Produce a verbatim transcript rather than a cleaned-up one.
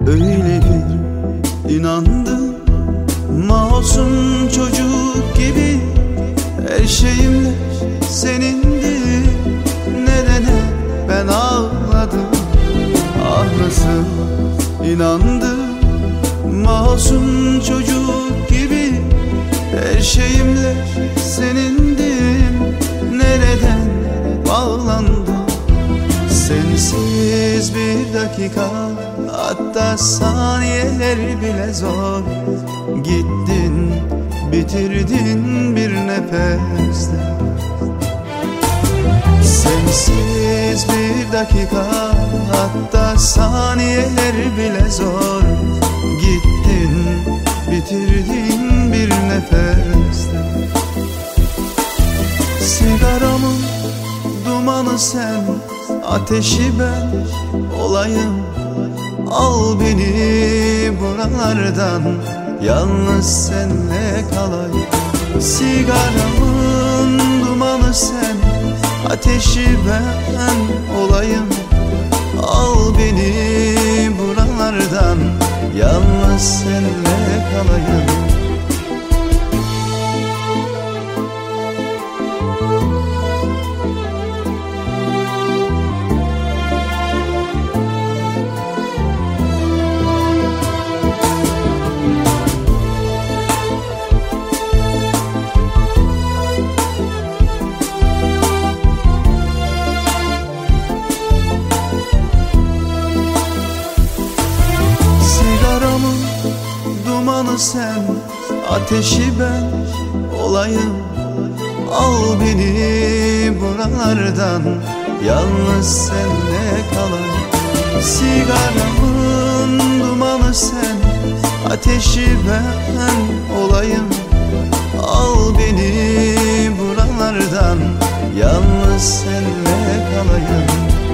Öyle bir inandım, masum çocuk gibi. Her şeyimle senindi, nedene ben ağladım. Ah nasıl inandım, masum çocuk gibi. Her şeyimle senindim, nereden bağlandım? Sensiz bir dakika, hatta saniyeler bile zor. Gittin, bitirdin bir nefeste. Sensiz bir dakika, hatta saniyeler bile zor. Gittin, bitirdin bir nefeste. Sigaramın dumanı sen, ateşi ben olayım. Al beni buralardan, yalnız senle kalayım. Sigaramın dumanı sen, ateşi ben olayım. Al beni buralardan, yalnız senle kalayım. Dumanı sen, ateşi ben olayım. Al beni buralardan, yalnız senle kalayım. Sigaramın dumanı sen, ateşi ben olayım. Al beni buralardan, yalnız senle kalayım.